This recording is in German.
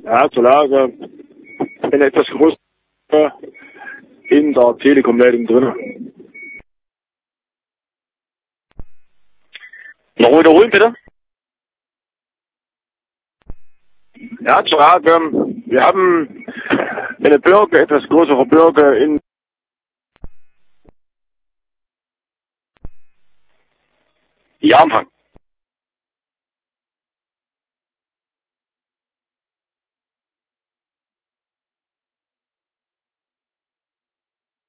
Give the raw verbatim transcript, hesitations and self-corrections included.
Ja, zur Lage. Bin etwas größer in der Telekom-Leitung drin. Noch wiederholen, bitte? Ja, zur Lage. Wir haben eine Bürger, etwas größere Bürger in Ja, Anfang.